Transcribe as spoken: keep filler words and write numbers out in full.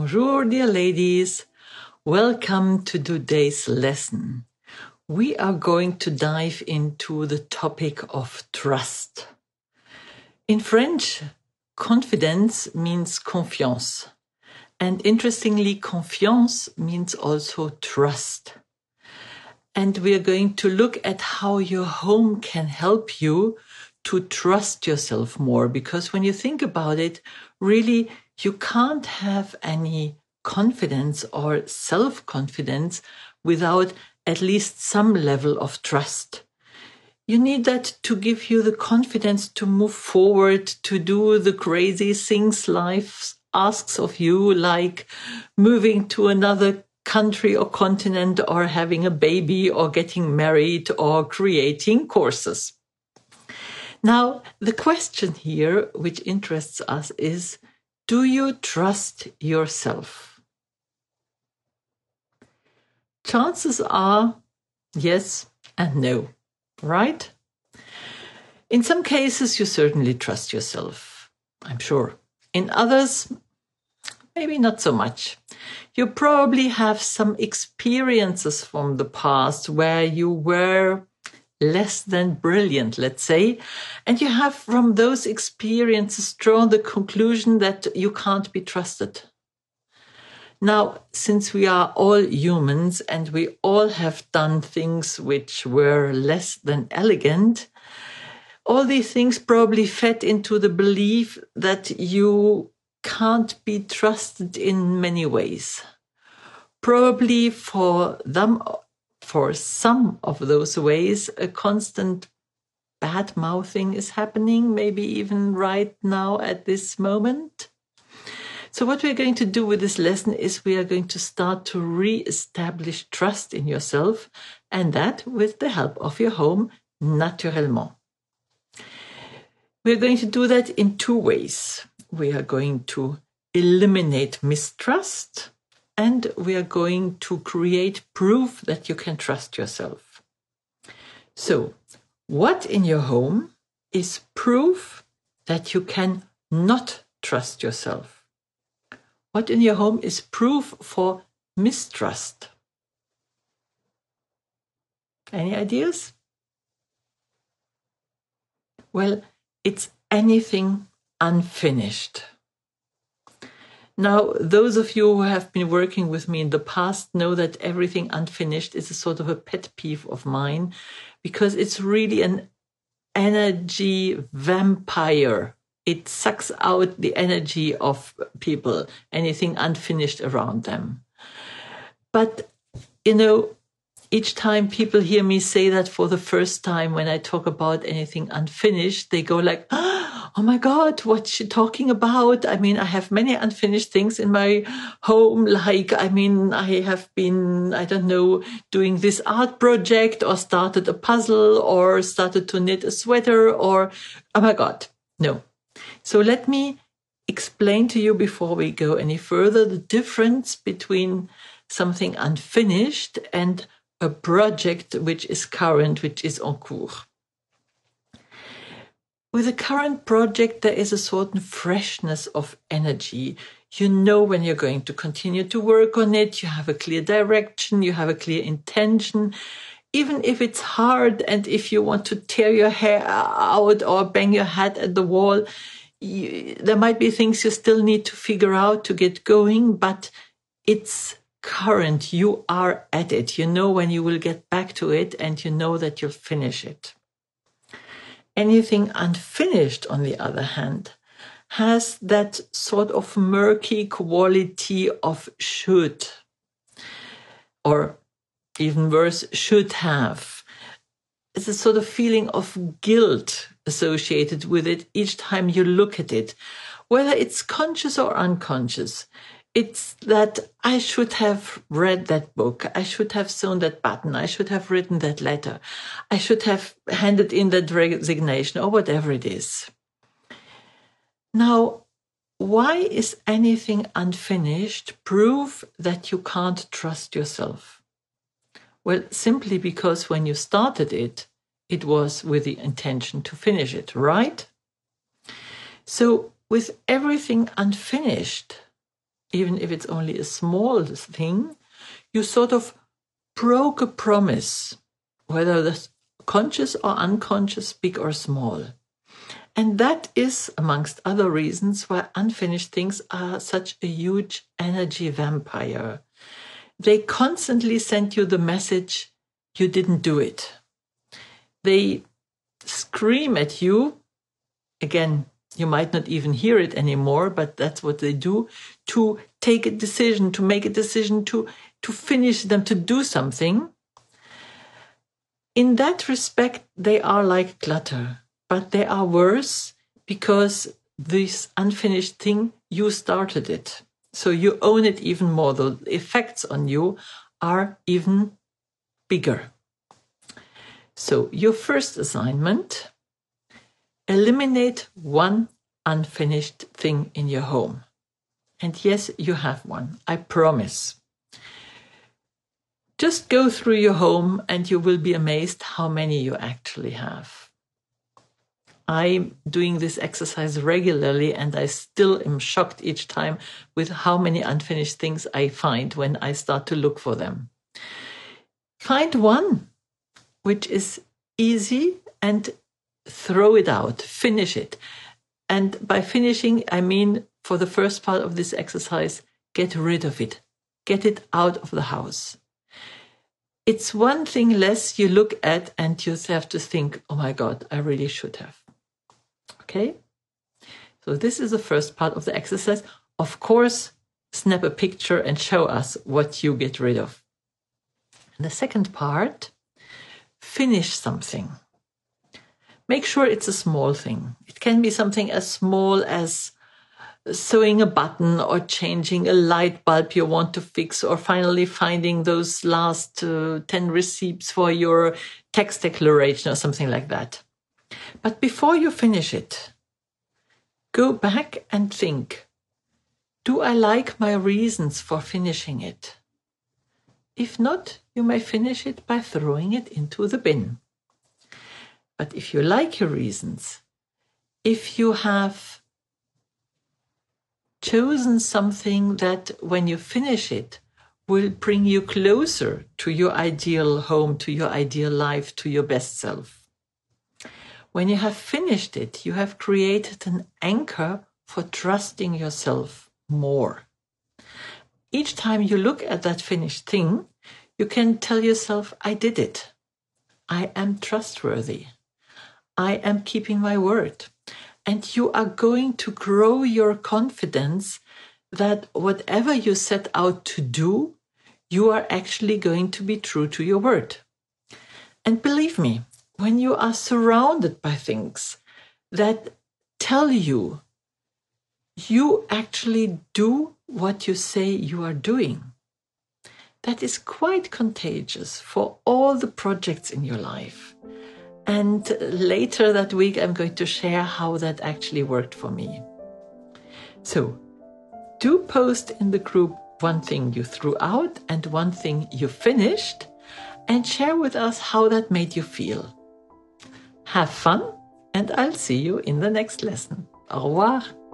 Bonjour, dear ladies. Welcome to today's lesson. We are going to dive into the topic of trust. In French, confidence means confiance. And interestingly, confiance means also trust. And we are going to look at how your home can help you to trust yourself more. Because when you think about it, really, you can't have any confidence or self-confidence without at least some level of trust. You need that to give you the confidence to move forward, to do the crazy things life asks of you, like moving to another country or continent, or having a baby, or getting married, or creating courses. Now, the question here, which interests us, is, do you trust yourself? Chances are yes and no, right? In some cases, you certainly trust yourself, I'm sure. In others, maybe not so much. You probably have some experiences from the past where you were less than brilliant, let's say, and you have from those experiences drawn the conclusion that you can't be trusted. Now, since we are all humans and we all have done things which were less than elegant, all these things probably fed into the belief that you can't be trusted in many ways. Probably for them, for some of those ways, a constant bad mouthing is happening, maybe even right now at this moment. So what we're going to do with this lesson is we are going to start to re-establish trust in yourself, and that with the help of your home, naturellement. We're going to do that in two ways. We are going to eliminate mistrust, and we are going to create proof that you can trust yourself. So, what in your home is proof that you can not trust yourself? What in your home is proof for mistrust? Any ideas? Well, it's anything unfinished. Now, those of you who have been working with me in the past know that everything unfinished is a sort of a pet peeve of mine, because it's really an energy vampire. It sucks out the energy of people, anything unfinished around them. But, you know, each time people hear me say that for the first time when I talk about anything unfinished, they go like, oh my God, what's she talking about? I mean, I have many unfinished things in my home. Like, I mean, I have been, I don't know, doing this art project, or started a puzzle, or started to knit a sweater, or, oh my God, no. So let me explain to you before we go any further the difference between something unfinished and a project which is current, which is en cours. With a current project, there is a certain freshness of energy. You know when you're going to continue to work on it, you have a clear direction, you have a clear intention. Even if it's hard and if you want to tear your hair out or bang your head at the wall, you, there might be things you still need to figure out to get going, but it's current. You are at it. You know when you will get back to it, and you know that you'll finish it. Anything unfinished, on the other hand, has that sort of murky quality of should, or even worse, should have. It's a sort of feeling of guilt associated with it each time you look at it, whether it's conscious or unconscious. It's that I should have read that book, I should have sewn that button, I should have written that letter, I should have handed in that resignation, or whatever it is. Now, why is anything unfinished proof that you can't trust yourself? Well, simply because when you started it, it was with the intention to finish it, right? So with everything unfinished, even if it's only a small thing, you sort of broke a promise, whether that's conscious or unconscious, big or small. And that is, amongst other reasons, why unfinished things are such a huge energy vampire. They constantly send you the message, you didn't do it. They scream at you. Again, you might not even hear it anymore, but that's what they do, to take a decision, to make a decision, to, to finish them, to do something. In that respect, they are like clutter, but they are worse because this unfinished thing, you started it. So you own it even more. The effects on you are even bigger. So your first assignment, eliminate one unfinished thing in your home. And yes, you have one, I promise. Just go through your home and you will be amazed how many you actually have. I'm doing this exercise regularly and I still am shocked each time with how many unfinished things I find when I start to look for them. Find one which is easy and throw it out, finish it. And by finishing, I mean, for the first part of this exercise, get rid of it. Get it out of the house. It's one thing less you look at and you have to think, oh my God, I really should have. Okay? So this is the first part of the exercise. Of course, snap a picture and show us what you get rid of. And the second part, finish something. Make sure it's a small thing. It can be something as small as sewing a button or changing a light bulb you want to fix, or finally finding those last uh, ten receipts for your tax declaration or something like that. But before you finish it, go back and think, do I like my reasons for finishing it? If not, you may finish it by throwing it into the bin. But if you like your reasons, if you have chosen something that when you finish it will bring you closer to your ideal home, to your ideal life, to your best self. When you have finished it, you have created an anchor for trusting yourself more. Each time you look at that finished thing, you can tell yourself, I did it. I am trustworthy. I am keeping my word. And you are going to grow your confidence that whatever you set out to do, you are actually going to be true to your word. And believe me, when you are surrounded by things that tell you you actually do what you say you are doing, that is quite contagious for all the projects in your life. And later that week, I'm going to share how that actually worked for me. So do post in the group one thing you threw out and one thing you finished, and share with us how that made you feel. Have fun, and I'll see you in the next lesson. Au revoir.